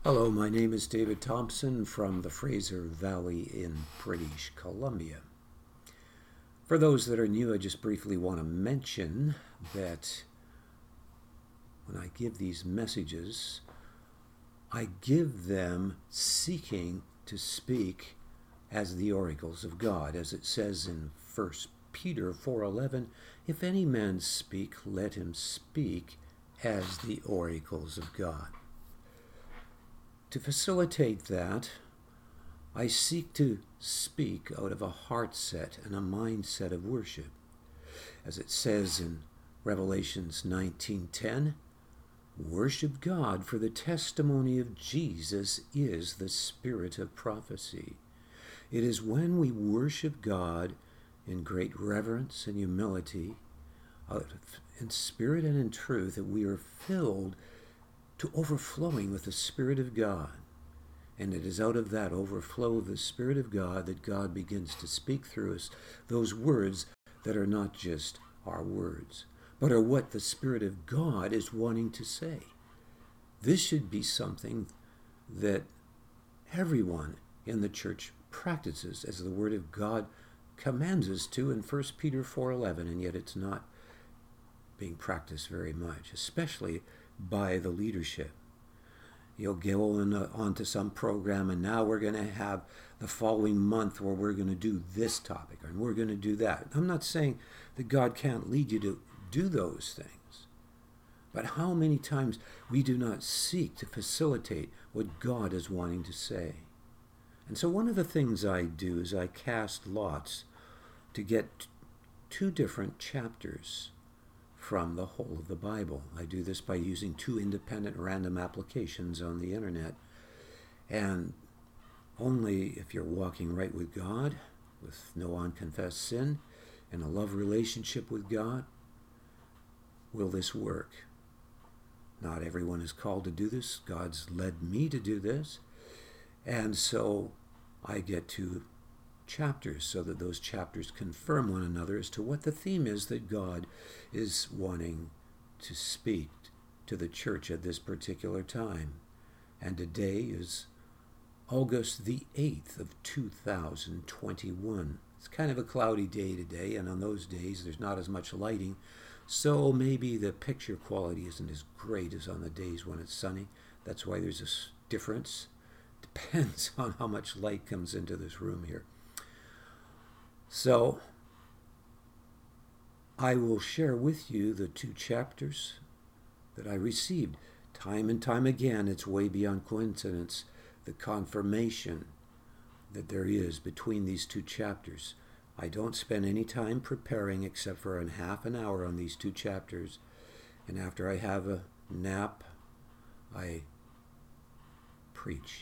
Hello, my name is David Thompson from the Fraser Valley in British Columbia. For those that are new, I just briefly want to mention that when I give these messages, I give them seeking to speak as the oracles of God, as it says in 1 Peter 4:11, "If any man speak, let him speak as the oracles of God." To facilitate that, I seek to speak out of a heart set and a mindset of worship. As it says in Revelations 19:10, "Worship God, for the testimony of Jesus is the spirit of prophecy." It is when we worship God in great reverence and humility, in spirit and in truth, that we are filled to overflowing with the Spirit of God. And it is out of that overflow of the Spirit of God that God begins to speak through us those words that are not just our words, but are what the Spirit of God is wanting to say. This should be something that everyone in the church practices, as the Word of God commands us to in 1 Peter 4:11, and yet it's not being practiced very much, especially by the leadership. You'll go on to some program, and now we're going to have the following month where we're going to do this topic, and we're going to do that. I'm not saying that God can't lead you to do those things, but how many times we do not seek to facilitate what God is wanting to say. And so one of the things I do is I cast lots to get two different chapters from the whole of the Bible. I do this by using two independent random applications on the internet. And only if you're walking right with God, with no unconfessed sin, and a love relationship with God, will this work. Not everyone is called to do this. God's led me to do this. And so I get two chapters so that those chapters confirm one another as to what the theme is that God is wanting to speak to the church at this particular time. And today is August the 8th of 2021. It's kind of a cloudy day today, and on those days there's not as much lighting, so maybe the picture quality isn't as great as on the days when it's sunny. That's why there's this difference. Depends on how much light comes into this room here. So, I will share with you the two chapters that I received. Time and time again, it's way beyond coincidence, the confirmation that there is between these two chapters. I don't spend any time preparing except for a half an hour on these two chapters. And after I have a nap, I preach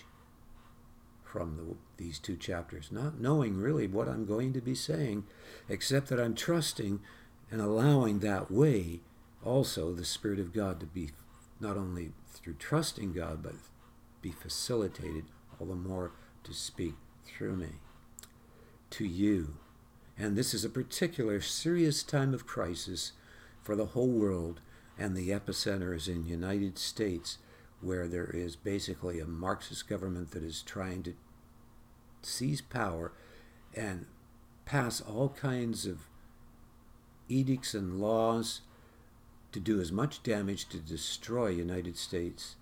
from these two chapters, not knowing really what I'm going to be saying, except that I'm trusting and allowing that way also the Spirit of God to be, not only through trusting God, but be facilitated all the more to speak through me to you. And this is a particular serious time of crisis for the whole world, and the epicenter is in the United States, where there is basically a Marxist government that is trying to seize power and pass all kinds of edicts and laws to do as much damage to destroy the United States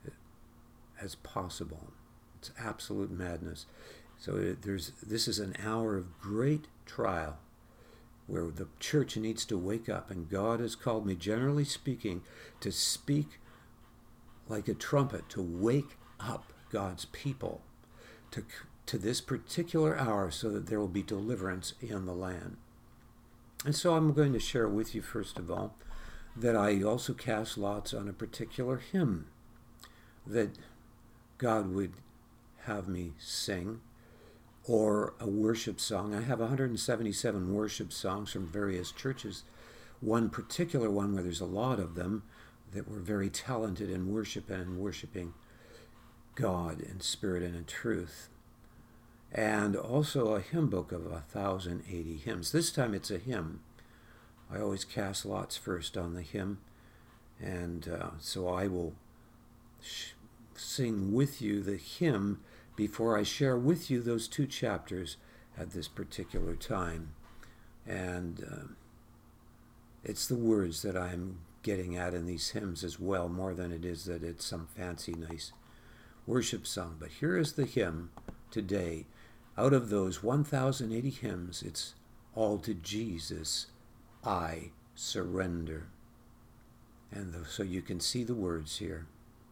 as possible. It's absolute madness. So this is an hour of great trial where the church needs to wake up, and God has called me, generally speaking, to speak like a trumpet, to wake up God's people to this particular hour so that there will be deliverance in the land. And so I'm going to share with you, first of all, that I also cast lots on a particular hymn that God would have me sing, or a worship song. I have 177 worship songs from various churches. One particular one where there's a lot of them that were very talented in worship and in worshiping God in spirit and in truth. And also a hymn book of 1,080 hymns. This time it's a hymn. I always cast lots first on the hymn, and so I will sing with you the hymn before I share with you those two chapters at this particular time. And it's the words that I'm getting at in these hymns as well, more than it is that it's some fancy, nice worship song. But here is the hymn today. Out of those 1,080 hymns, it's All to Jesus I Surrender. And so you can see the words here.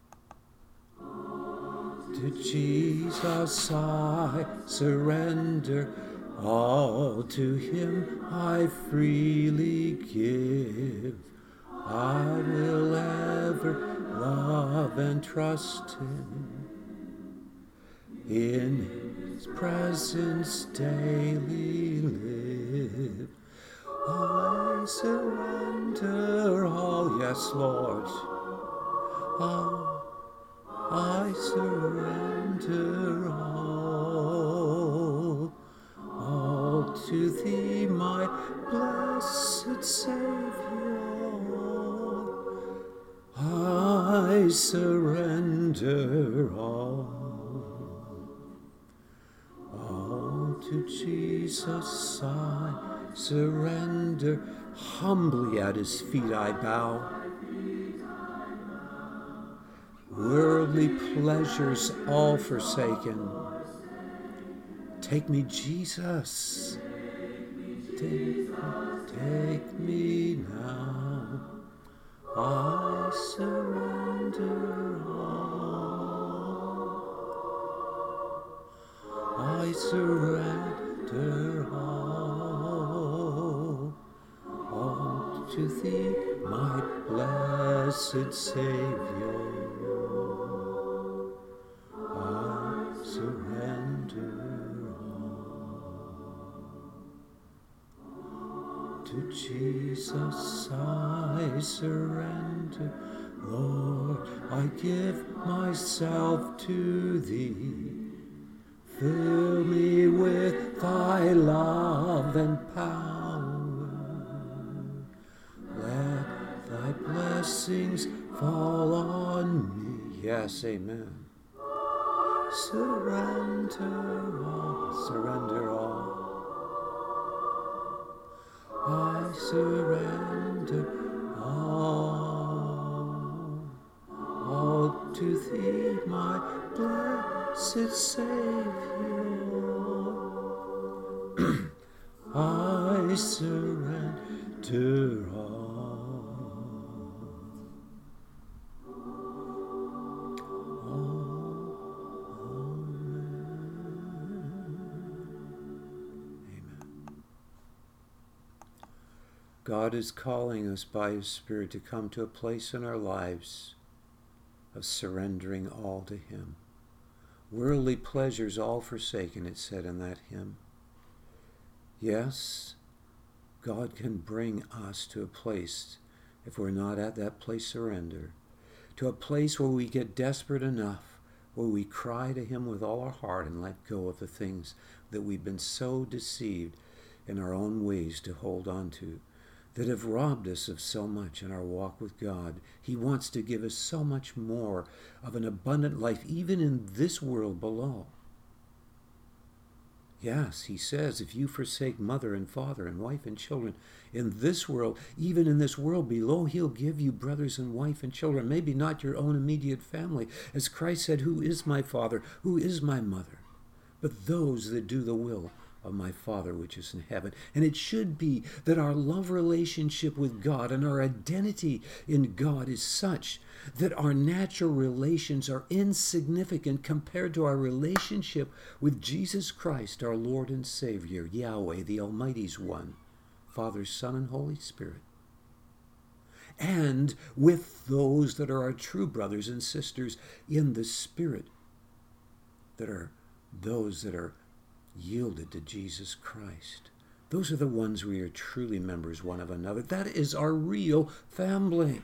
To Jesus I surrender, all to him I freely give. I will ever love and trust him, in his presence daily live. I surrender all, yes, Lord. I surrender all to thee, my blessed Savior. I surrender all to Jesus I surrender. Humbly at his feet I bow. Worldly pleasures all forsaken. Take me, Jesus. Take me now. I surrender all. I surrender all to thee, my blessed Savior. I surrender all. To Jesus I surrender. Lord, I give myself to thee. Fill me with thy love and power. Let thy blessings fall on me. Yes, amen. Surrender all, surrender all. I surrender all to thee, my blessed Savior. I surrender all. Amen. God is calling us by his Spirit to come to a place in our lives of surrendering all to him. Worldly pleasures all forsaken, it said in that hymn. Yes, God can bring us to a place, if we're not at that place, surrender, to a place where we get desperate enough, where we cry to him with all our heart and let go of the things that we've been so deceived in our own ways to hold on to, that have robbed us of so much in our walk with God. He wants to give us so much more of an abundant life, even in this world below. Yes, he says, if you forsake mother and father and wife and children in this world, even in this world below, he'll give you brothers and wife and children, maybe not your own immediate family. As Christ said, who is my father? Who is my mother? But those that do the will of my Father which is in heaven. And it should be that our love relationship with God and our identity in God is such that our natural relations are insignificant compared to our relationship with Jesus Christ, our Lord and Savior, Yahweh, the Almighty's One, Father, Son, and Holy Spirit. And with those that are our true brothers and sisters in the Spirit, that are those that are yielded to Jesus Christ. Those are the ones we are truly members one of another. That is our real family.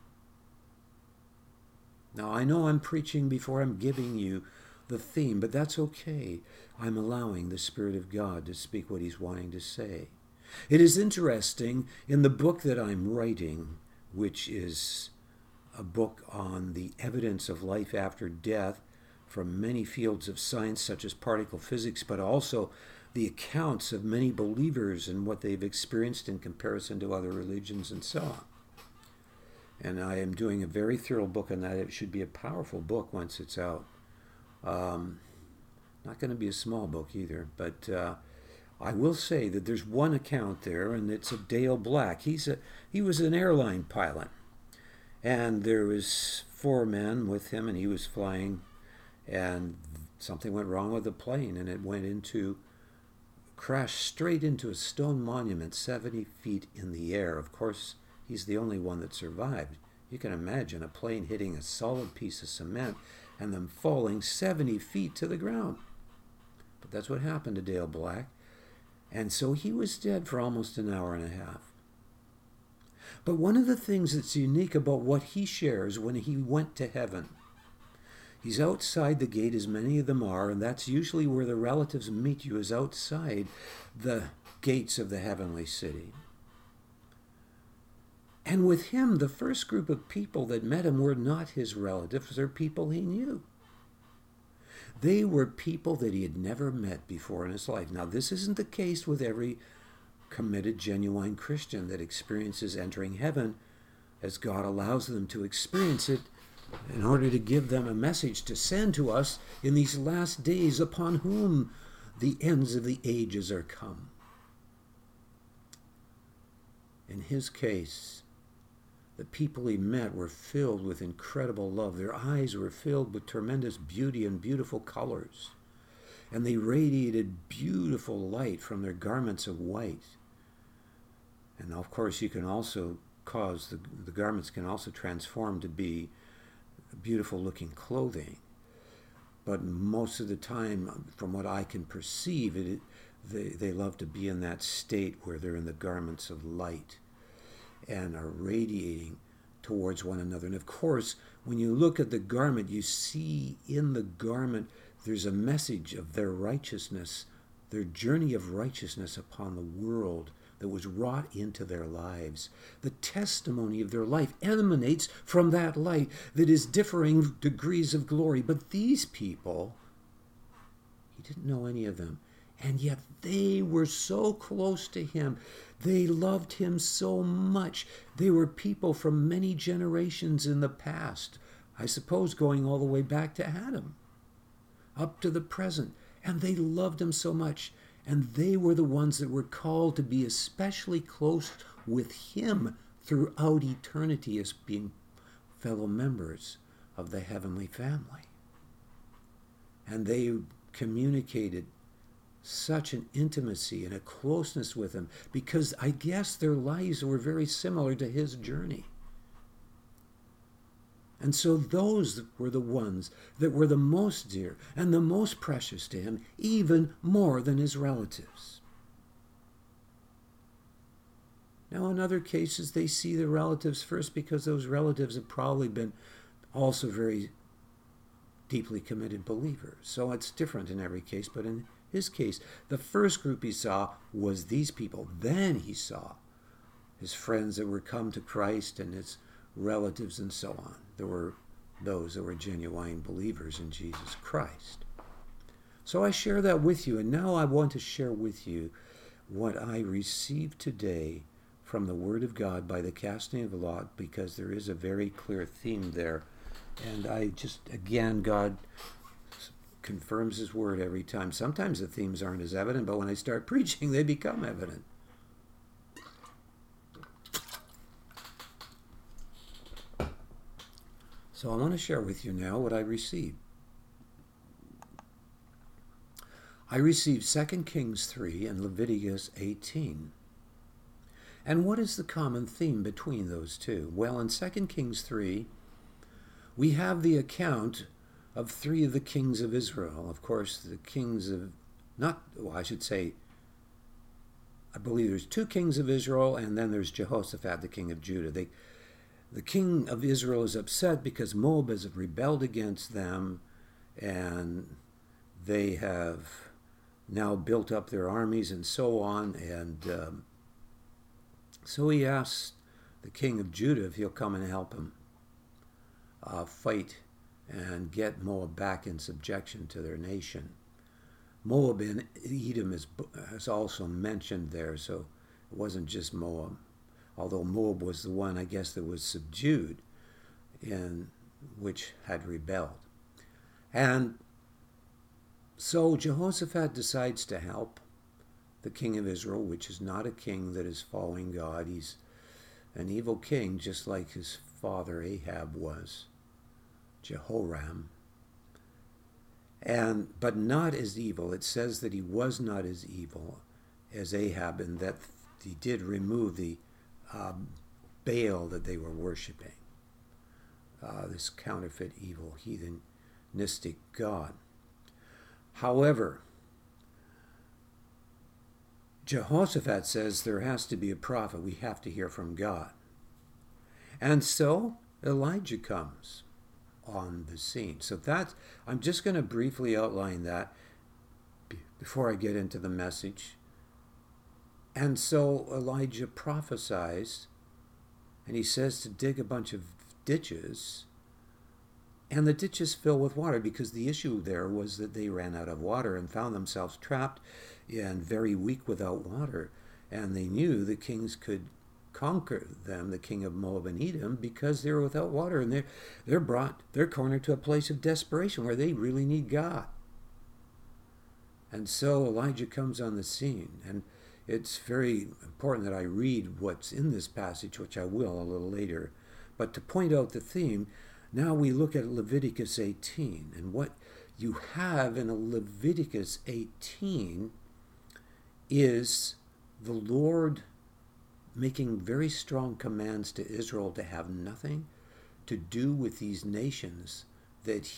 Now, I know I'm preaching before I'm giving you the theme, but that's okay. I'm allowing the Spirit of God to speak what he's wanting to say. It is interesting, in the book that I'm writing, which is a book on the evidence of life after death from many fields of science, such as particle physics, but also the accounts of many believers and what they've experienced in comparison to other religions and so on. And I am doing a very thorough book on that. It should be a powerful book once it's out. Not going to be a small book either, but I will say that there's one account there, and it's of Dale Black. He was an airline pilot, and there was 4 men with him, and he was flying, and something went wrong with the plane, and it crashed straight into a stone monument 70 feet in the air. Of course, he's the only one that survived. You can imagine a plane hitting a solid piece of cement and them falling 70 feet to the ground. But that's what happened to Dale Black. And so he was dead for almost an hour and a half. But one of the things that's unique about what he shares when he went to heaven, he's outside the gate, as many of them are, and that's usually where the relatives meet you, is outside the gates of the heavenly city. And with him, the first group of people that met him were not his relatives, they're people he knew. They were people that he had never met before in his life. Now, this isn't the case with every committed, genuine Christian that experiences entering heaven, as God allows them to experience it in order to give them a message to send to us in these last days, upon whom the ends of the ages are come. In his case, the people he met were filled with incredible love. Their eyes were filled with tremendous beauty and beautiful colors. And they radiated beautiful light from their garments of white. And of course, you can also cause, the garments can also transform to be beautiful looking clothing. But most of the time, from what I can perceive, they love to be in that state where they're in the garments of light and are radiating towards one another. And of course, when you look at the garment, you see in the garment there's a message of their righteousness, their journey of righteousness upon the world that was wrought into their lives. The testimony of their life emanates from that light that is differing degrees of glory. But these people, he didn't know any of them. And yet they were so close to him. They loved him so much. They were people from many generations in the past, I suppose going all the way back to Adam, up to the present. And they loved him so much. And they were the ones that were called to be especially close with him throughout eternity as being fellow members of the heavenly family. And they communicated such an intimacy and a closeness with him because I guess their lives were very similar to his journey. And so those were the ones that were the most dear and the most precious to him, even more than his relatives. Now, in other cases, they see the relatives first because those relatives have probably been also very deeply committed believers. So it's different in every case, but in his case, the first group he saw was these people. Then he saw his friends that were come to Christ and his relatives and so on. There were those that were genuine believers in Jesus Christ. So I share that with you, and now I want to share with you what I received today from the Word of God by the casting of the lot, because there is a very clear theme there. And I just, again, God confirms his word every time. Sometimes the themes aren't as evident, but when I start preaching, they become evident. So I want to share with you now what I received. I received 2 Kings 3 and Leviticus 18. And what is the common theme between those two? Well, in 2 Kings 3, we have the account of 3 of the kings of Israel. Of course, the kings of, I believe there's 2 kings of Israel, and then there's Jehoshaphat, the king of Judah. The king of Israel is upset because Moab has rebelled against them, and they have now built up their armies and so on. And so he asks the king of Judah if he'll come and help him. fight and get Moab back in subjection to their nation. Moab and Edom is also mentioned there, so it wasn't just Moab, although Moab was the one, I guess, that was subdued, in which had rebelled. And so Jehoshaphat decides to help the king of Israel, which is not a king that is following God. He's an evil king, just like his father Ahab was, Jehoram. But not as evil. It says that he was not as evil as Ahab, and that he did remove the Baal that they were worshiping, this counterfeit, evil, heathenistic god. However, Jehoshaphat says there has to be a prophet. We have to hear from God. And so Elijah comes on the scene. So I'm just going to briefly outline that before I get into the message. And so Elijah prophesies, and he says to dig a bunch of ditches, and the ditches fill with water, because the issue there was that they ran out of water and found themselves trapped and very weak without water. And they knew the kings could conquer them, the king of Moab and Edom, because they were without water, and they're cornered to a place of desperation where they really need God. And so Elijah comes on the scene, and it's very important that I read what's in this passage, which I will a little later. But to point out the theme, now we look at Leviticus 18, and what you have in Leviticus 18 is the Lord making very strong commands to Israel to have nothing to do with these nations that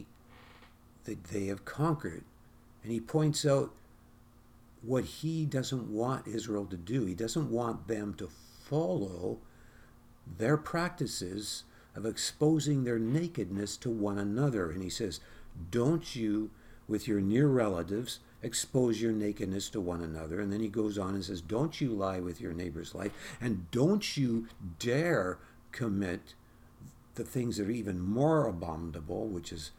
they have conquered. And he points out what he doesn't want Israel to do. He doesn't want them to follow their practices of exposing their nakedness to one another. And he says, don't you, with your near relatives, expose your nakedness to one another. And then he goes on and says, don't you lie with your neighbor's life, and don't you dare commit the things that are even more abominable, which is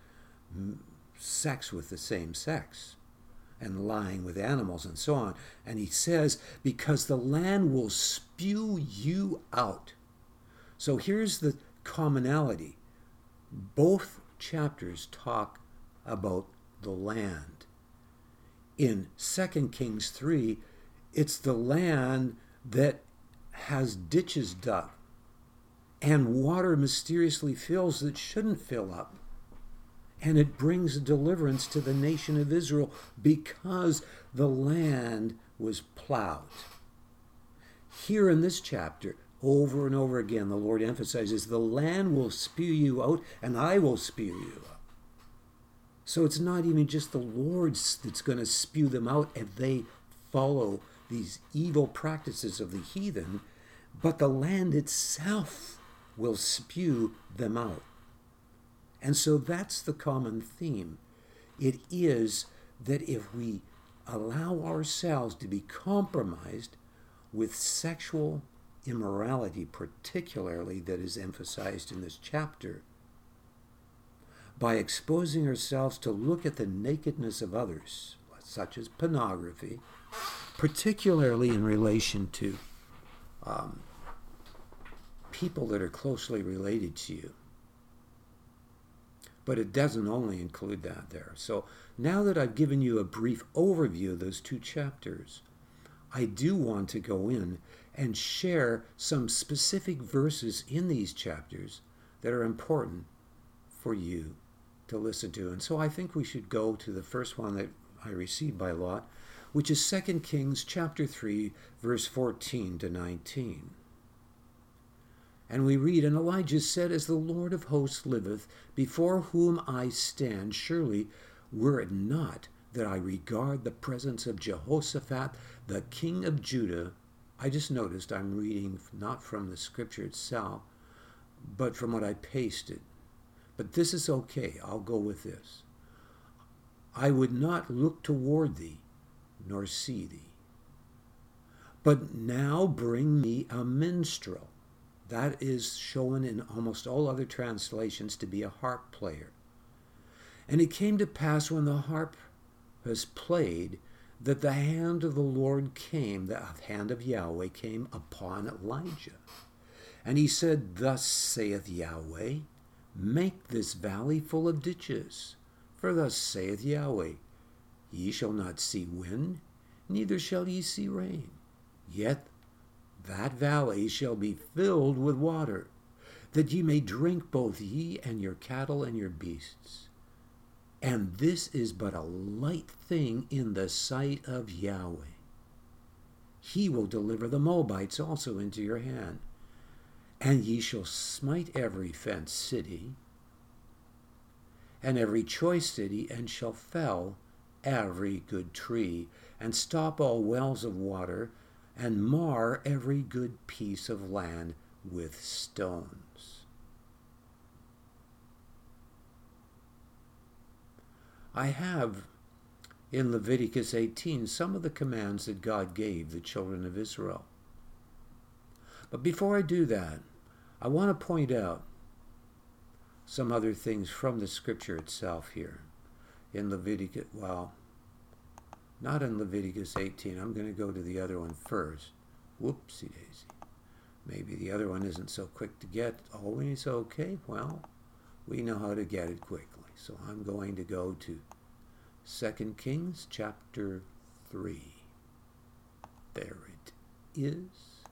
sex with the same sex and lying with animals and so on. And he says, because the land will spew you out. So here's the commonality. Both chapters talk about the land. In 2 Kings 3, it's the land that has ditches dug and water mysteriously fills that shouldn't fill up. And it brings deliverance to the nation of Israel because the land was plowed. Here in this chapter, over and over again, the Lord emphasizes, the land will spew you out, and I will spew you out. So it's not even just the Lord that's going to spew them out if they follow these evil practices of the heathen, but the land itself will spew them out. And so that's the common theme. It is that if we allow ourselves to be compromised with sexual immorality, particularly that is emphasized in this chapter, by exposing ourselves to look at the nakedness of others, such as pornography, particularly in relation to people that are closely related to you. But it doesn't only include that there. So now that I've given you a brief overview of those two chapters, I do want to go in and share some specific verses in these chapters that are important for you to listen to. And so I think we should go to the first one that I received by lot, which is 2 Kings chapter 3, verse 14 to 19. And we read, and Elijah said, as the Lord of hosts liveth, before whom I stand, surely were it not that I regard the presence of Jehoshaphat, the king of Judah. I just noticed I'm reading not from the scripture itself, but from what I pasted. But this is okay. I'll go with this. I would not look toward thee, nor see thee. But now bring me a minstrel, That is shown in almost all other translations to be a harp player. And it came to pass when the harp was played that the hand of the Lord came, the hand of Yahweh came upon Elijah. And he said, Thus saith Yahweh, make this valley full of ditches. For thus saith Yahweh, Ye shall not see wind, neither shall ye see rain. Yet that valley shall be filled with water, that ye may drink both ye and your cattle and your beasts. And this is but a light thing in the sight of Yahweh. He will deliver the Moabites also into your hand, and ye shall smite every fenced city, and every choice city, and shall fell every good tree, and stop all wells of water, and mar every good piece of land with stones. I have in Leviticus 18 some of the commands that God gave the children of Israel. But before I do that, I want to point out some other things from the scripture itself here. In Leviticus, well, not in Leviticus 18. I'm going to go to the other one first. Whoopsie daisy. Maybe the other one isn't so quick to get. Always okay? Well, we know how to get it quickly. So I'm going to go to 2 Kings chapter 3. There it is.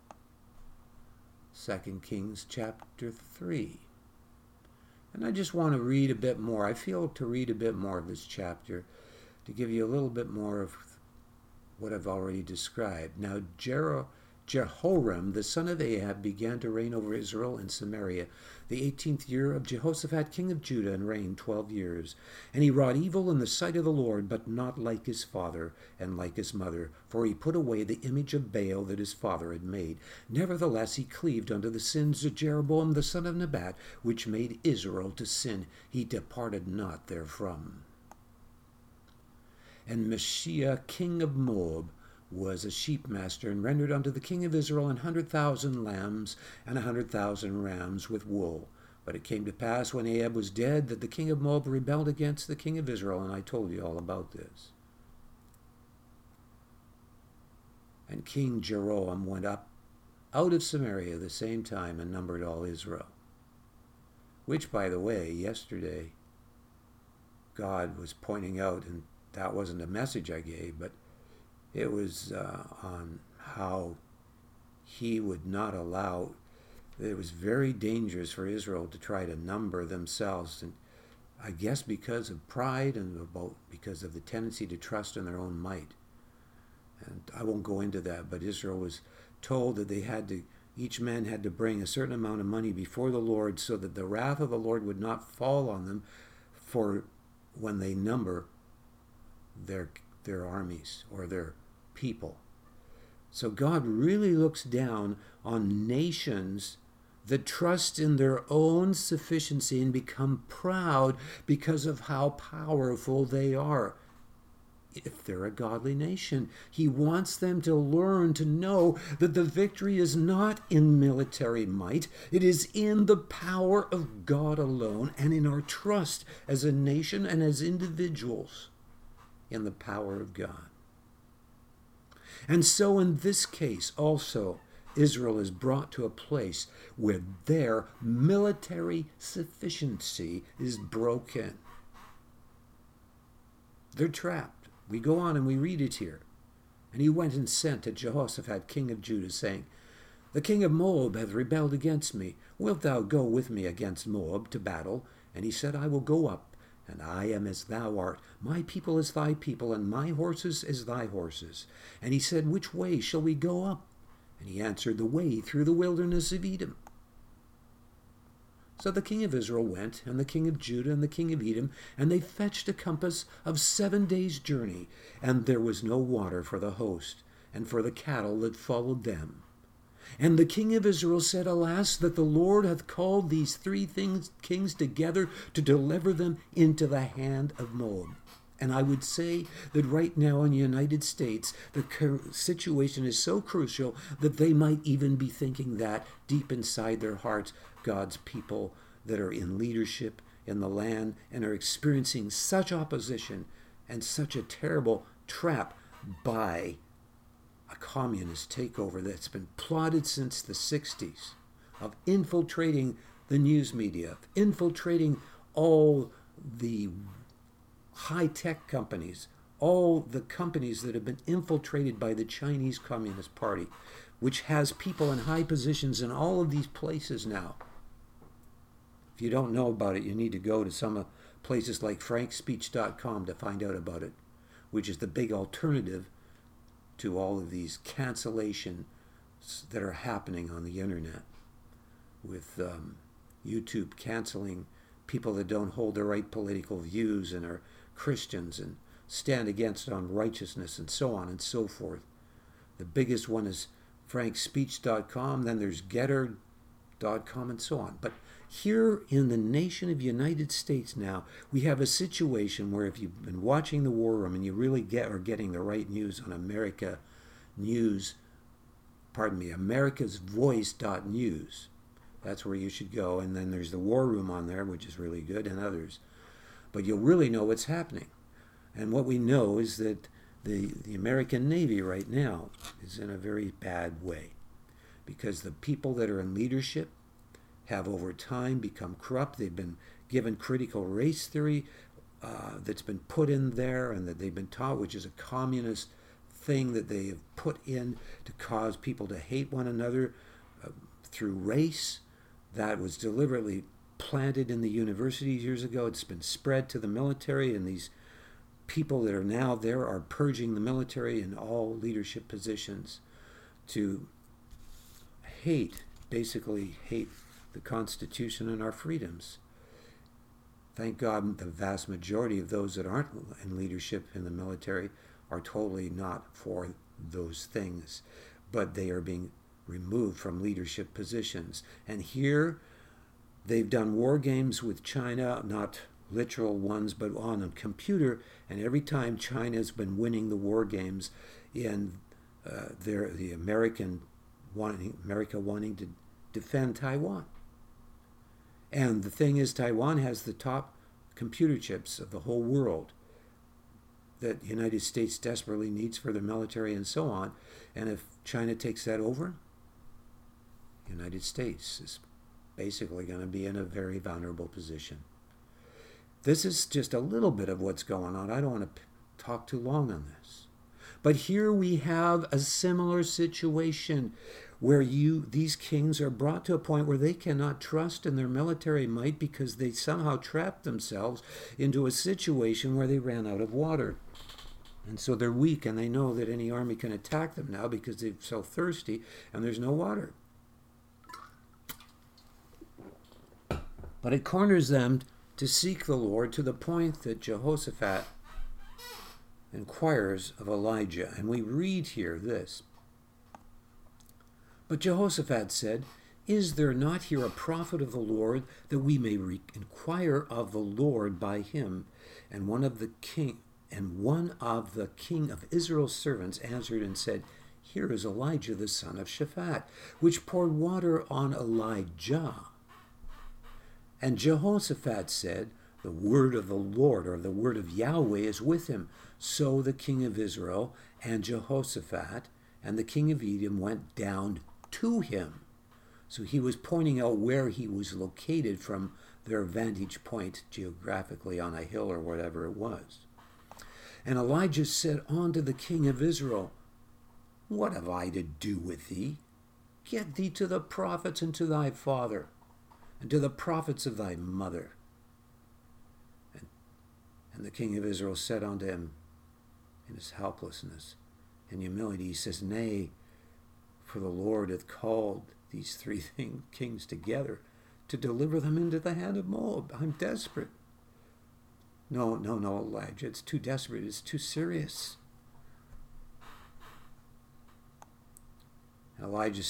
2 Kings chapter 3. And I just want to read a bit more. I feel to read a bit more of this chapter to give you a little bit more of what I've already described. Now, Jehoram, the son of Ahab, began to reign over Israel and Samaria the 18th year of Jehoshaphat, king of Judah, and reigned 12 years. And he wrought evil in the sight of the Lord, but not like his father and like his mother, for he put away the image of Baal that his father had made. Nevertheless, he cleaved unto the sins of Jeroboam the son of Nebat, which made Israel to sin. He departed not therefrom. And Messiah, king of Moab, was a sheep master, and rendered unto the king of Israel 100,000 lambs and 100,000 rams with wool. But it came to pass when Ahab was dead that the king of Moab rebelled against the king of Israel, and I told you all about this. And King Jeroboam went up out of Samaria the same time and numbered all Israel. Which, by the way, yesterday God was pointing out, and that wasn't a message I gave, but it was on how he would not allow. It was very dangerous for Israel to try to number themselves, and I guess because of pride and because of the tendency to trust in their own might. And I won't go into that, but Israel was told that each man had to bring a certain amount of money before the Lord, so that the wrath of the Lord would not fall on them for when they number their armies or their people. So God really looks down on nations that trust in their own sufficiency and become proud because of how powerful they are. If they're a godly nation, he wants them to learn to know that the victory is not in military might. It is in the power of God alone, and in our trust as a nation and as individuals in the power of God. And so in this case also, Israel is brought to a place where their military sufficiency is broken. They're trapped. We go on and we read it here. And he went and sent to Jehoshaphat, king of Judah, saying, The king of Moab hath rebelled against me. Wilt thou go with me against Moab to battle? And he said, I will go up. And I am as thou art, my people as thy people, and my horses as thy horses. And he said, Which way shall we go up? And he answered, The way through the wilderness of Edom. So the king of Israel went, and the king of Judah, and the king of Edom, and they fetched a compass of 7 days' journey, and there was no water for the host, and for the cattle that followed them. And the king of Israel said, Alas, that the Lord hath called these 3 kings together to deliver them into the hand of Moab. And I would say that right now in the United States, the situation is so crucial that they might even be thinking that deep inside their hearts, God's people that are in leadership in the land and are experiencing such opposition and such a terrible trap by a communist takeover that's been plotted since the 60s of infiltrating the news media, of infiltrating all the high-tech companies, all the companies that have been infiltrated by the Chinese Communist Party, which has people in high positions in all of these places now. If you don't know about it, you need to go to some places like frankspeech.com to find out about it, which is the big alternative to all of these cancellations that are happening on the internet, with YouTube canceling people that don't hold the right political views and are Christians and stand against unrighteousness and so on and so forth. The biggest one is frankspeech.com, then there's getter.com and so on. But here in the nation of the United States now, we have a situation where if you've been watching the War Room and you really are getting the right news on americasvoice.news, that's where you should go. And then there's the War Room on there, which is really good, and others. But you'll really know what's happening. And what we know is that the American Navy right now is in a very bad way, because the people that are in leadership have over time become corrupt. They've been given critical race theory that's been put in there and that they've been taught, which is a communist thing that they have put in to cause people to hate one another through race. That was deliberately planted in the universities years ago. It's been spread to the military, and these people that are now there are purging the military in all leadership positions to basically hate the Constitution and our freedoms. Thank God the vast majority of those that aren't in leadership in the military are totally not for those things, but they are being removed from leadership positions. And here they've done war games with China, not literal ones, but on a computer, and every time China's been winning the war games in America wanting to defend Taiwan. And the thing is, Taiwan has the top computer chips of the whole world that the United States desperately needs for their military and so on. And if China takes that over, the United States is basically going to be in a very vulnerable position. This is just a little bit of what's going on. I don't want to talk too long on this. But here we have a similar situation where these kings are brought to a point where they cannot trust in their military might because they somehow trapped themselves into a situation where they ran out of water. And so they're weak, and they know that any army can attack them now because they're so thirsty and there's no water. But it corners them to seek the Lord to the point that Jehoshaphat inquires of Elijah. And we read here this. But Jehoshaphat said, "Is there not here a prophet of the Lord, that we may inquire of the Lord by him?" And one of the king of Israel's servants answered and said, "Here is Elijah the son of Shaphat, which poured water on Elijah." And Jehoshaphat said, "The word of the Lord," or the word of Yahweh, "is with him." So the king of Israel and Jehoshaphat and the king of Edom went down to him. So he was pointing out where he was located from their vantage point geographically on a hill or whatever it was. And Elijah said unto the king of Israel, "What have I to do with thee? Get thee to the prophets and to thy father, and to the prophets of thy mother." And the king of Israel said unto him in his helplessness and humility, he says, "Nay, for the Lord hath called these three kings together to deliver them into the hand of Moab. I'm desperate." No, Elijah, it's too desperate. It's too serious. And Elijah said,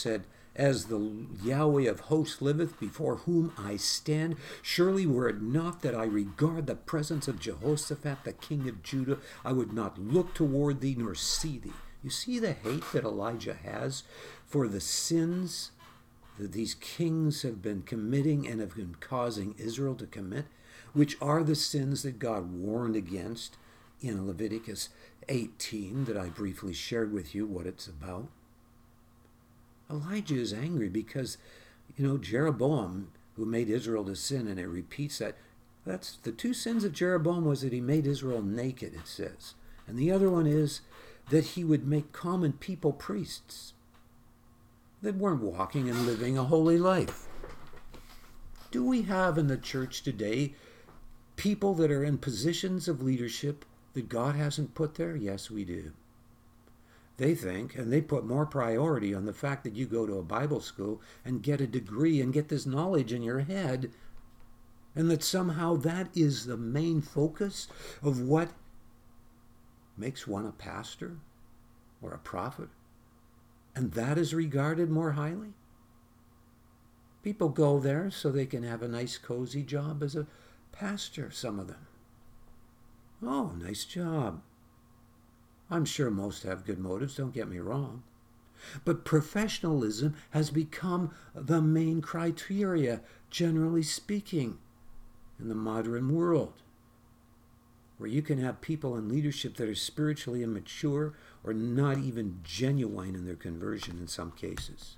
As the Yahweh of hosts liveth, before whom I stand, surely were it not that I regard the presence of Jehoshaphat, the king of Judah, I would not look toward thee nor see thee. You see the hate that Elijah has for the sins that these kings have been committing and have been causing Israel to commit, which are the sins that God warned against in Leviticus 18 that I briefly shared with you what it's about. Elijah is angry because, Jeroboam, who made Israel to sin, and it repeats that. That's the two sins of Jeroboam was that he made Israel naked, it says. And the other one is that he would make common people priests that weren't walking and living a holy life. Do we have in the church today people that are in positions of leadership that God hasn't put there? Yes, we do. They think, and they put more priority on the fact that you go to a Bible school and get a degree and get this knowledge in your head, and that somehow that is the main focus of what makes one a pastor or a prophet, and that is regarded more highly. People go there so they can have a nice cozy job as a pastor, some of them. Oh, nice job. I'm sure most have good motives, don't get me wrong. But professionalism has become the main criteria, generally speaking, in the modern world, where you can have people in leadership that are spiritually immature or not even genuine in their conversion in some cases.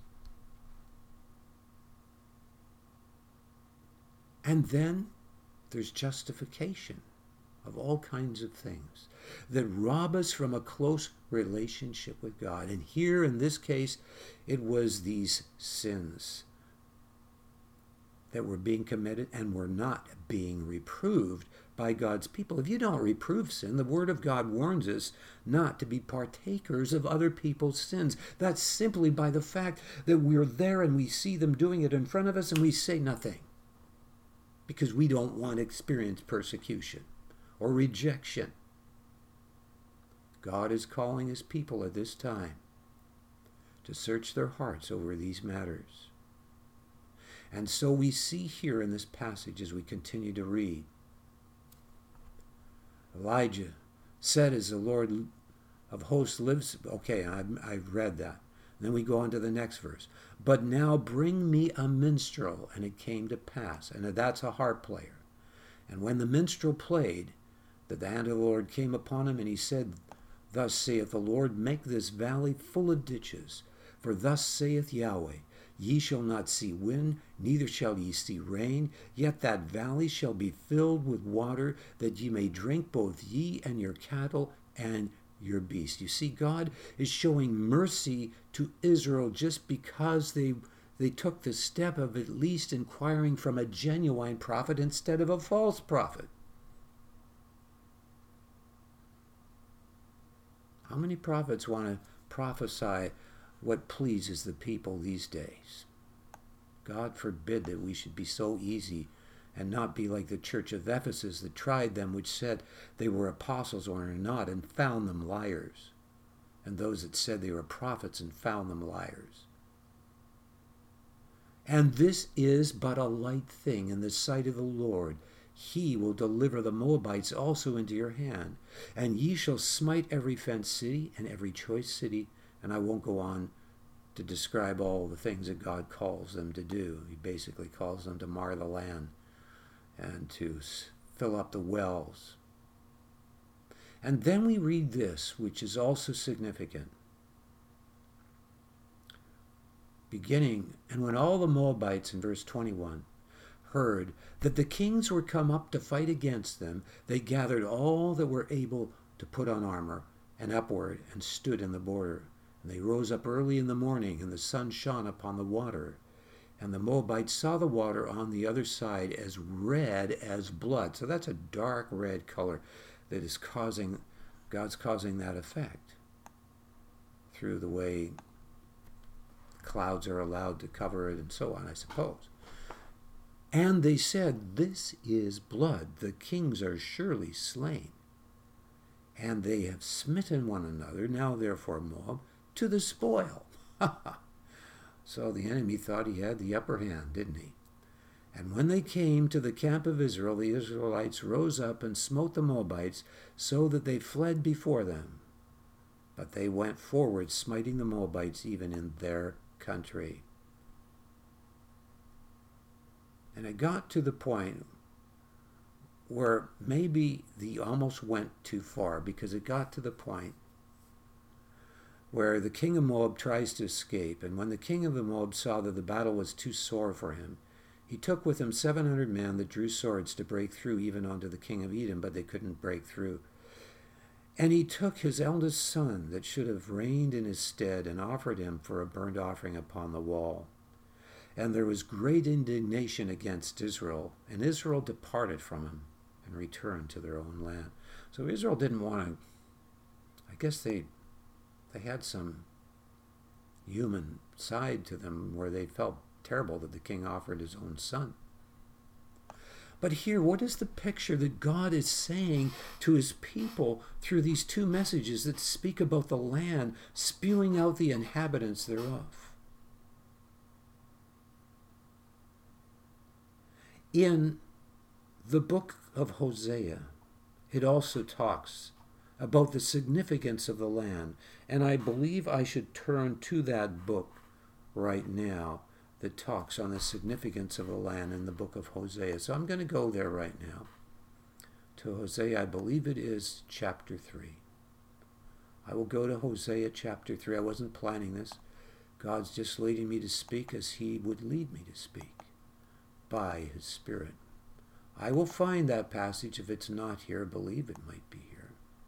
And then there's justification of all kinds of things that rob us from a close relationship with God. And here in this case, it was these sins that were being committed and were not being reproved by God's people. If you don't reprove sin, the Word of God warns us not to be partakers of other people's sins. That's simply by the fact that we're there and we see them doing it in front of us and we say nothing because we don't want to experience persecution or rejection. God is calling his people at this time to search their hearts over these matters. And so we see here in this passage as we continue to read, Elijah said, as the Lord of hosts lives. Okay, I've read that. And then we go on to the next verse. But now bring me a minstrel. And it came to pass. And that's a harp player. And when the minstrel played, the hand of the Lord came upon him, and he said, Thus saith the Lord, make this valley full of ditches. For thus saith Yahweh, Ye shall not see wind, neither shall ye see rain, yet that valley shall be filled with water, that ye may drink both ye and your cattle and your beasts. You see, God is showing mercy to Israel just because they took the step of at least inquiring from a genuine prophet instead of a false prophet. How many prophets want to prophesy what pleases the people these days? God forbid that we should be so easy and not be like the church of Ephesus that tried them, which said they were apostles or are not, and found them liars, and those that said they were prophets and found them liars. And this is but a light thing in the sight of the Lord. He will deliver the Moabites also into your hand, and ye shall smite every fenced city and every choice city. And I won't go on to describe all the things that God calls them to do. He basically calls them to mar the land and to fill up the wells. And then we read this, which is also significant. Beginning, and when all the Moabites, in verse 21, heard that the kings were come up to fight against them, they gathered all that were able to put on armor, and upward, and stood in the border. And they rose up early in the morning, and the sun shone upon the water. And the Moabites saw the water on the other side as red as blood. So that's a dark red color that is God's causing that effect through the way clouds are allowed to cover it and so on, I suppose. And they said, This is blood. The kings are surely slain. And they have smitten one another. Now therefore, Moab, to the spoil. So the enemy thought he had the upper hand, didn't he? And when they came to the camp of Israel, the Israelites rose up and smote the Moabites, so that they fled before them. But they went forward, smiting the Moabites even in their country. And it got to the point where maybe they almost went too far, because it got to the point where the king of Moab tries to escape. And when the king of the Moab saw that the battle was too sore for him, he took with him 700 men that drew swords to break through even unto the king of Edom, but they couldn't break through. And he took his eldest son that should have reigned in his stead and offered him for a burnt offering upon the wall. And there was great indignation against Israel, and Israel departed from him and returned to their own land. So Israel didn't want to, I guess they had some human side to them where they felt terrible that the king offered his own son. But here, what is the picture that God is saying to his people through these two messages that speak about the land, spewing out the inhabitants thereof? In the book of Hosea, it also talks about the significance of the land. And I believe I should turn to that book right now that talks on the significance of the land in the book of Hosea. So I'm going to go there right now to Hosea. I believe it is chapter 3. I will go to Hosea chapter 3. I wasn't planning this. God's just leading me to speak as he would lead me to speak by his Spirit. I will find that passage. If it's not here, believe it might be here.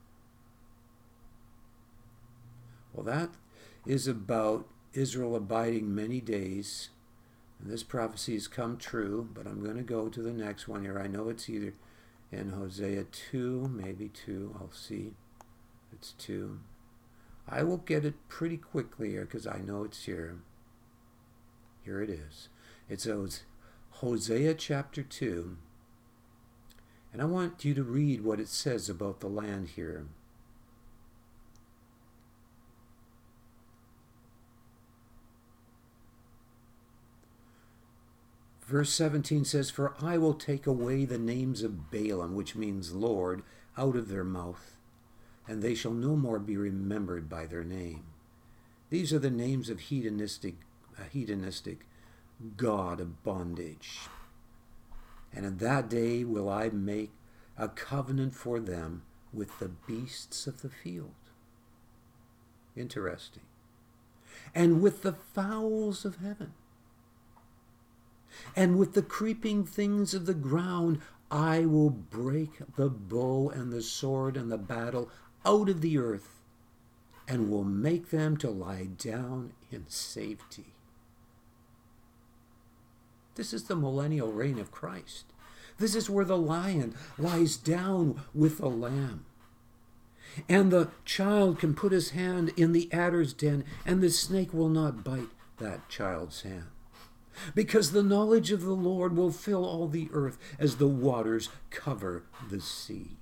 Well, that is about Israel abiding many days. And this prophecy has come true, but I'm going to go to the next one here. I know it's either in Hosea 2, maybe 2. I'll see. It's 2. I will get it pretty quickly here because I know it's here. Here it is. It's Hosea chapter 2. And I want you to read what it says about the land here. Verse 17 says, "For I will take away the names of Baalim," which means Lord, "out of their mouth, and they shall no more be remembered by their name." These are the names of hedonistic god of bondage. "And in that day will I make a covenant for them with the beasts of the field." Interesting. "And with the fowls of heaven. And with the creeping things of the ground I will break the bow and the sword and the battle out of the earth, and will make them to lie down in safety." This is the millennial reign of Christ. This is where the lion lies down with the lamb. And the child can put his hand in the adder's den, and the snake will not bite that child's hand. Because the knowledge of the Lord will fill all the earth as the waters cover the sea.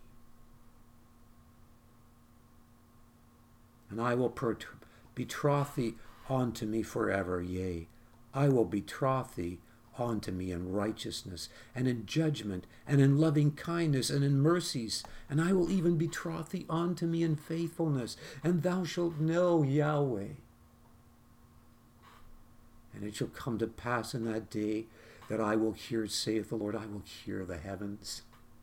"And I will betroth thee unto me forever, yea, I will betroth thee unto me in righteousness, and in judgment, and in loving kindness, and in mercies. And I will even betroth thee unto me in faithfulness, and thou shalt know Yahweh. And it shall come to pass in that day that I will hear, saith the Lord, I will hear the heavens,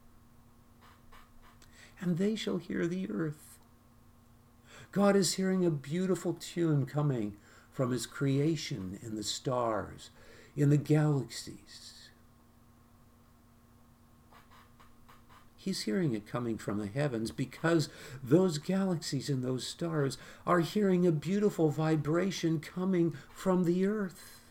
and they shall hear the earth." God is hearing a beautiful tune coming from his creation in the stars, in the galaxies. He's hearing it coming from the heavens because those galaxies and those stars are hearing a beautiful vibration coming from the earth.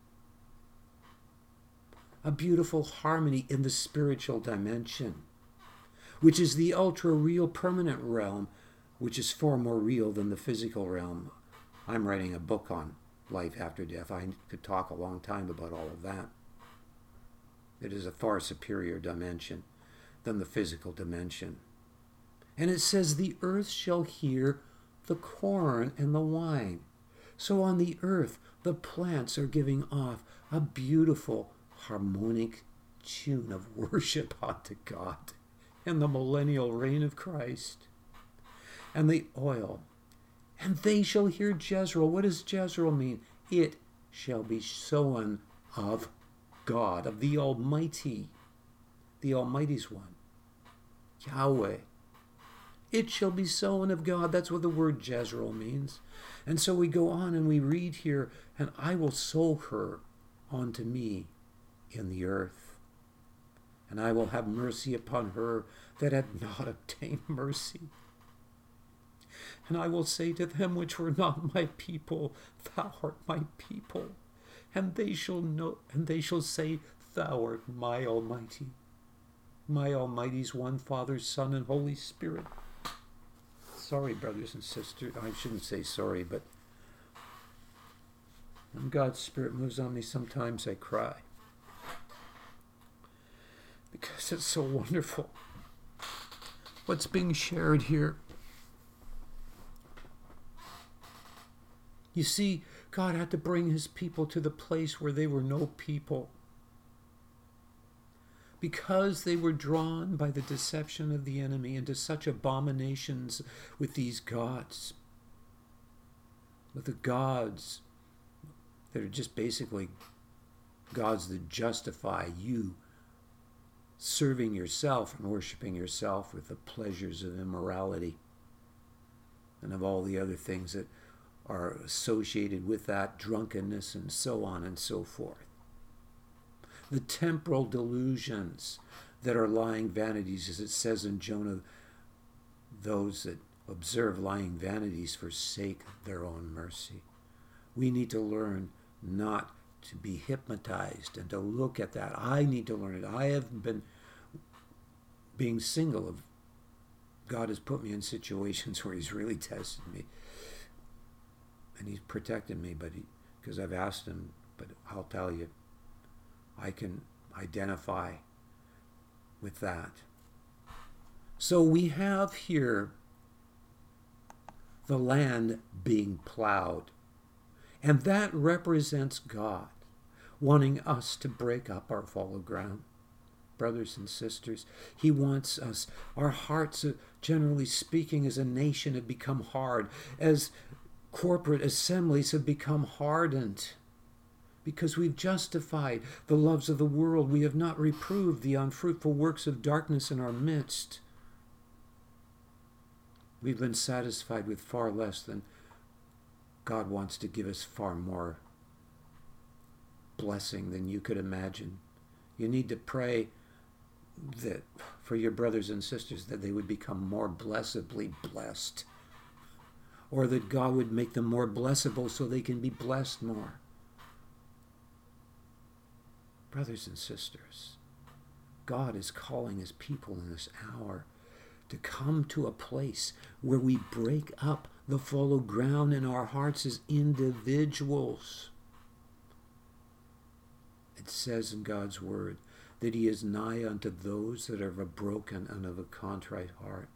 A beautiful harmony in the spiritual dimension, which is the ultra-real permanent realm, which is far more real than the physical realm. I'm writing a book on life after death. I could talk a long time about all of that. It is a far superior dimension than the physical dimension. And it says, "The earth shall hear the corn and the wine." So on the earth, the plants are giving off a beautiful harmonic tune of worship unto God and the millennial reign of Christ. And the oil, and they shall hear Jezreel. What does Jezreel mean? It shall be sown of God, of the Almighty, the Almighty's one, Yahweh. It shall be sown of God. That's what the word Jezreel means. And so we go on and we read here, and I will sow her unto me in the earth. And I will have mercy upon her that had not obtained mercy. And I will say to them which were not my people, thou art my people. And they shall know, and they shall say, thou art my Almighty. My Almighty's one Father, Son, and Holy Spirit. Sorry, brothers and sisters. I shouldn't say sorry, but when God's Spirit moves on me, sometimes I cry. Because it's so wonderful what's being shared here. You see, God had to bring his people to the place where they were no people. Because they were drawn by the deception of the enemy into such abominations with these gods. With the gods that are just basically gods that justify you serving yourself and worshiping yourself with the pleasures of immorality and of all the other things that are associated with that, drunkenness and so on and so forth. The temporal delusions that are lying vanities, as it says in Jonah, those that observe lying vanities forsake their own mercy. We need to learn not to be hypnotized and to look at that. I need to learn it. I have been being single. God has put me in situations where he's really tested me. And he's protected me, because I've asked him, but I'll tell you, I can identify with that. So we have here the land being plowed. And that represents God wanting us to break up our fallow ground. Brothers and sisters, he wants us. Our hearts, generally speaking, as a nation have become hard. As corporate assemblies have become hardened. Because we've justified the loves of the world. We have not reproved the unfruitful works of darkness in our midst. We've been satisfied with far less than God wants to give us far more blessing than you could imagine. You need to pray that for your brothers and sisters that they would become more blessedly blessed. Or that God would make them more blessable so they can be blessed more. Brothers and sisters, God is calling his people in this hour to come to a place where we break up the fallow ground in our hearts as individuals. It says in God's word that he is nigh unto those that are of a broken and of a contrite heart.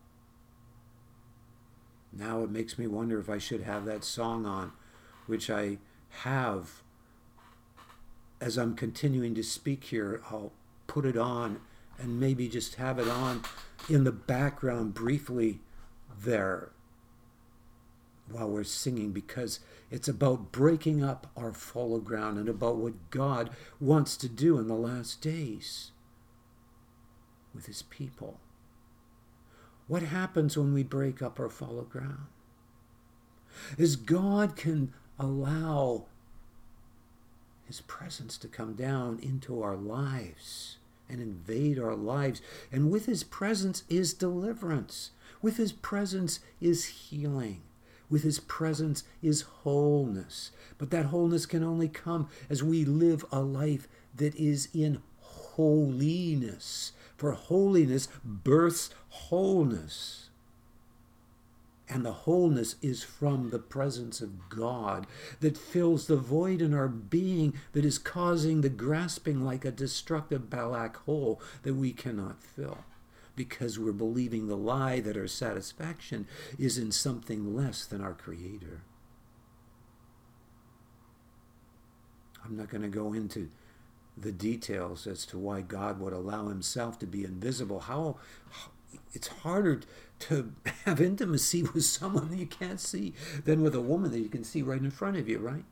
Now it makes me wonder if I should have that song on, which I have. As I'm continuing to speak here, I'll put it on and maybe just have it on in the background briefly there while we're singing, because it's about breaking up our fallow ground and about what God wants to do in the last days with his people. What happens when we break up our fallow ground? Is God can allow his presence to come down into our lives and invade our lives. And with his presence is deliverance. With his presence is healing. With his presence is wholeness. But that wholeness can only come as we live a life that is in holiness. For holiness births wholeness. And the wholeness is from the presence of God that fills the void in our being that is causing the grasping like a destructive black hole that we cannot fill. Because we're believing the lie that our satisfaction is in something less than our Creator. I'm not going to go into the details as to why God would allow himself to be invisible. How it's harder to have intimacy with someone that you can't see than with a woman that you can see right in front of you, right?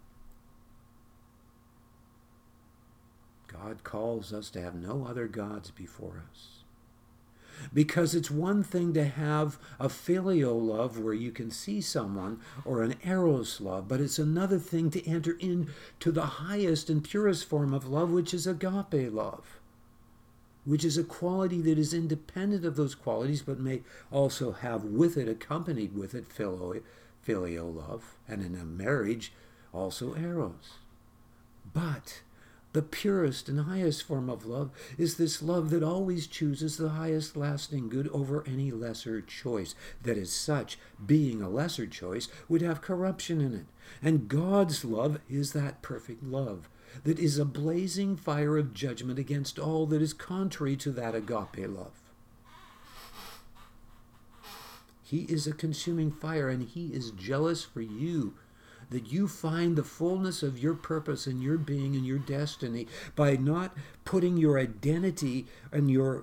God calls us to have no other gods before us. Because it's one thing to have a filial love where you can see someone, or an eros love, but it's another thing to enter into the highest and purest form of love, which is agape love, which is a quality that is independent of those qualities, but may also have with it, accompanied with it, filial love, and in a marriage, also eros. But the purest and highest form of love is this love that always chooses the highest lasting good over any lesser choice. That is such, being a lesser choice, would have corruption in it. And God's love is that perfect love that is a blazing fire of judgment against all that is contrary to that agape love. He is a consuming fire, and he is jealous for you, that you find the fullness of your purpose and your being and your destiny by not putting your identity and your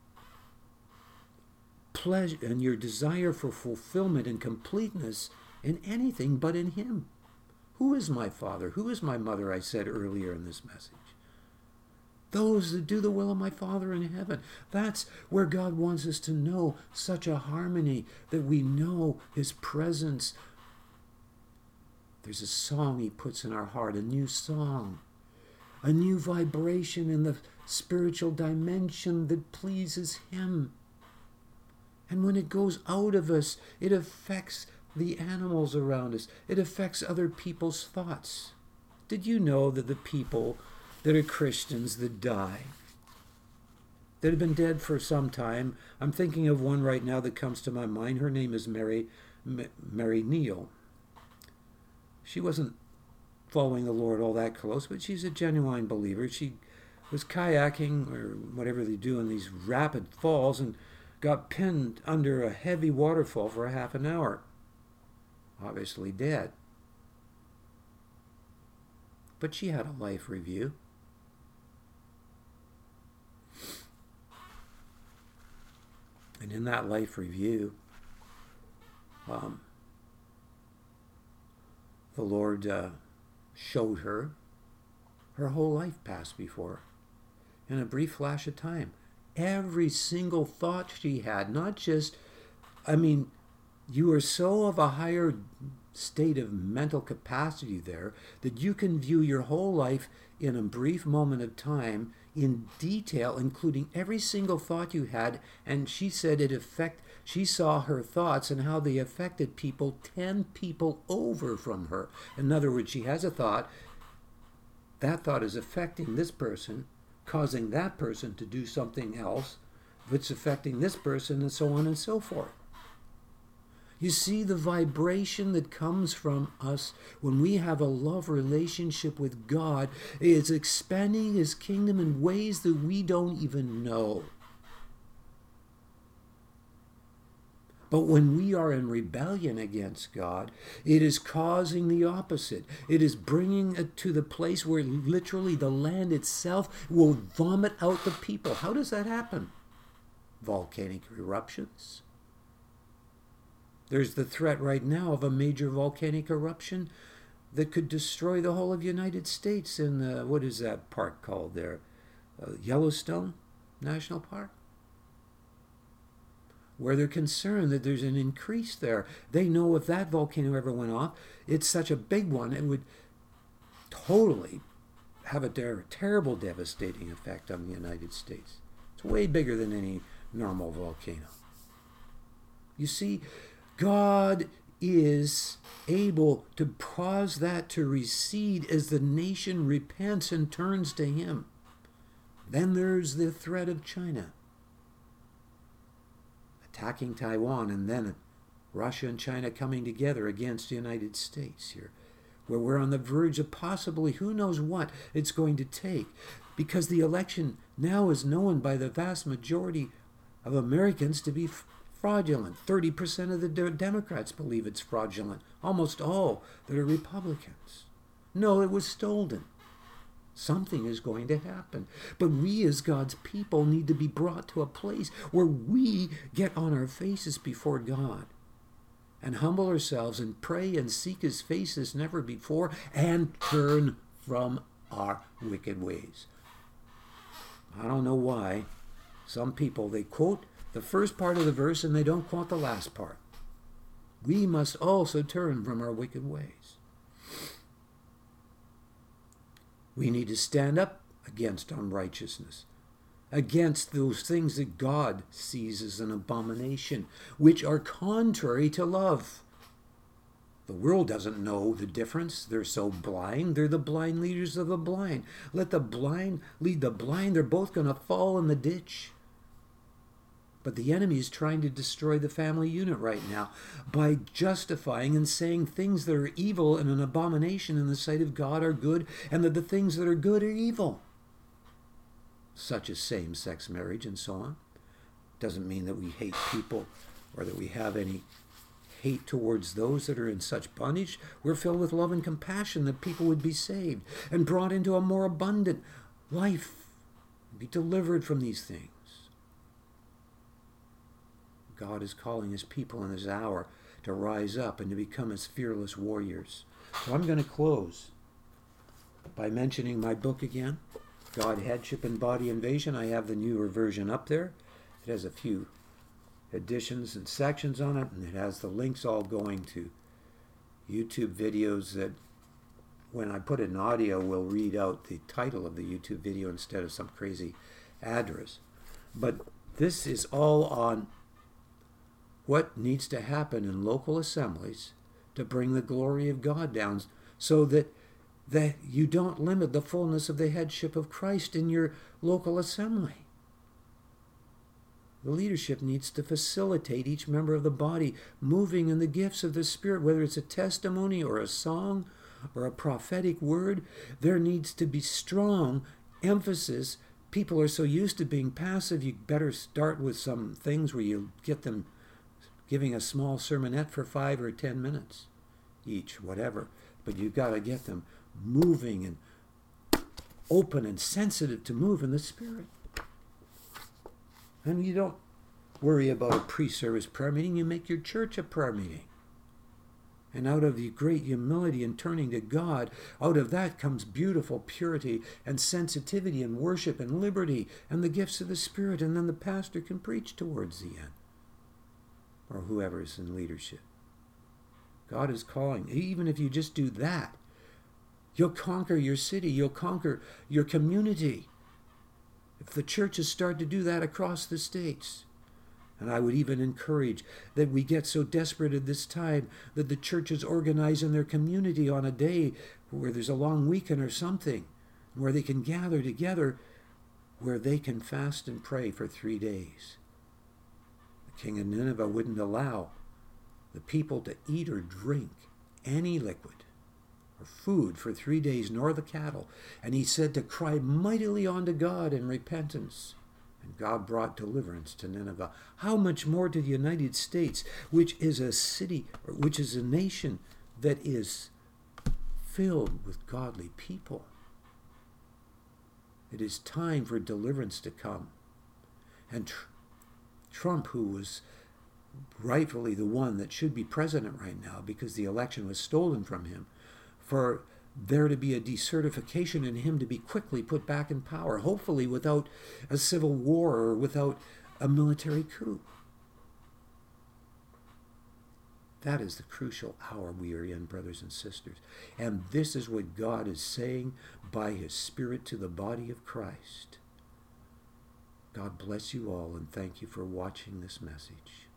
pleasure and your desire for fulfillment and completeness in anything but in him. Who is my father? Who is my mother? I said earlier in this message. Those that do the will of my Father in heaven. That's where God wants us to know such a harmony, that we know his presence. There's a song he puts in our heart, a new song, a new vibration in the spiritual dimension that pleases him. And when it goes out of us, it affects the animals around us. It affects other people's thoughts. Did you know that the people that are Christians that die, that have been dead for some time, I'm thinking of one right now that comes to my mind. Her name is Mary Neal. She wasn't following the Lord all that close, but she's a genuine believer. She was kayaking, or whatever they do in these rapid falls, and got pinned under a heavy waterfall for a half an hour. Obviously dead. But she had a life review. And in that life review, the Lord showed her whole life passed before her in a brief flash of time. Every single thought she had, not just, you are so of a higher state of mental capacity there that you can view your whole life in a brief moment of time in detail, including every single thought you had. And she said she saw her thoughts and how they affected people 10 people over from her. In other words, she has a thought, that thought is affecting this person, causing that person to do something else, that's affecting this person, and so on and so forth. You see the vibration that comes from us when we have a love relationship with God is expanding his kingdom in ways that we don't even know. But when we are in rebellion against God, it is causing the opposite. It is bringing it to the place where literally the land itself will vomit out the people. How does that happen? Volcanic eruptions. There's the threat right now of a major volcanic eruption that could destroy the whole of the United States in, what is that park called there? Yellowstone National Park? Where they're concerned that there's an increase there. They know if that volcano ever went off, it's such a big one, it would totally have a terrible, devastating effect on the United States. It's way bigger than any normal volcano. You see, God is able to cause that to recede as the nation repents and turns to him. Then there's the threat of China attacking Taiwan, and then Russia and China coming together against the United States here, where we're on the verge of possibly who knows what it's going to take, because the election now is known by the vast majority of Americans to be fraudulent. 30% of the Democrats believe it's fraudulent. Almost all that are Republicans. No, it was stolen. Something is going to happen. But we as God's people need to be brought to a place where we get on our faces before God and humble ourselves and pray and seek his face as never before and turn from our wicked ways. I don't know why. Some people, they quote the first part of the verse and they don't quote the last part. We must also turn from our wicked ways. We need to stand up against unrighteousness, against those things that God sees as an abomination, which are contrary to love. The world doesn't know the difference. They're so blind. They're the blind leaders of the blind. Let the blind lead the blind. They're both going to fall in the ditch. But the enemy is trying to destroy the family unit right now by justifying and saying things that are evil and an abomination in the sight of God are good, and that the things that are good are evil, such as same-sex marriage and so on. Doesn't mean that we hate people or that we have any hate towards those that are in such bondage. We're filled with love and compassion that people would be saved and brought into a more abundant life, be delivered from these things. God is calling his people in this hour to rise up and to become his fearless warriors. So I'm going to close by mentioning my book again, God, Headship, and Body Invasion. I have the newer version up there. It has a few additions and sections on it, and it has the links all going to YouTube videos that, when I put it in audio, will read out the title of the YouTube video instead of some crazy address. But this is all on what needs to happen in local assemblies to bring the glory of God down, so that you don't limit the fullness of the headship of Christ in your local assembly. The leadership needs to facilitate each member of the body moving in the gifts of the Spirit, whether it's a testimony or a song or a prophetic word. There needs to be strong emphasis. People are so used to being passive, you better start with some things where you get them giving a small sermonette for 5 or 10 minutes each, whatever. But you've got to get them moving and open and sensitive to move in the Spirit. And you don't worry about a pre-service prayer meeting. You make your church a prayer meeting. And out of the great humility and turning to God, out of that comes beautiful purity and sensitivity and worship and liberty and the gifts of the Spirit. And then the pastor can preach towards the end, or whoever is in leadership. God is calling. Even if you just do that, you'll conquer your city. You'll conquer your community. If the churches start to do that across the states. And I would even encourage that we get so desperate at this time that the churches organize in their community on a day where there's a long weekend or something, where they can gather together, where they can fast and pray for 3 days. The king of Nineveh wouldn't allow the people to eat or drink any liquid or food for 3 days, nor the cattle. And he said to cry mightily unto God in repentance. And God brought deliverance to Nineveh. How much more to the United States, which is a city, or which is a nation that is filled with godly people. It is time for deliverance to come. And Trump, who was rightfully the one that should be president right now because the election was stolen from him, for there to be a decertification and him to be quickly put back in power, hopefully without a civil war or without a military coup. That is the crucial hour we are in, brothers and sisters. And this is what God is saying by his Spirit to the body of Christ. God bless you all, and thank you for watching this message.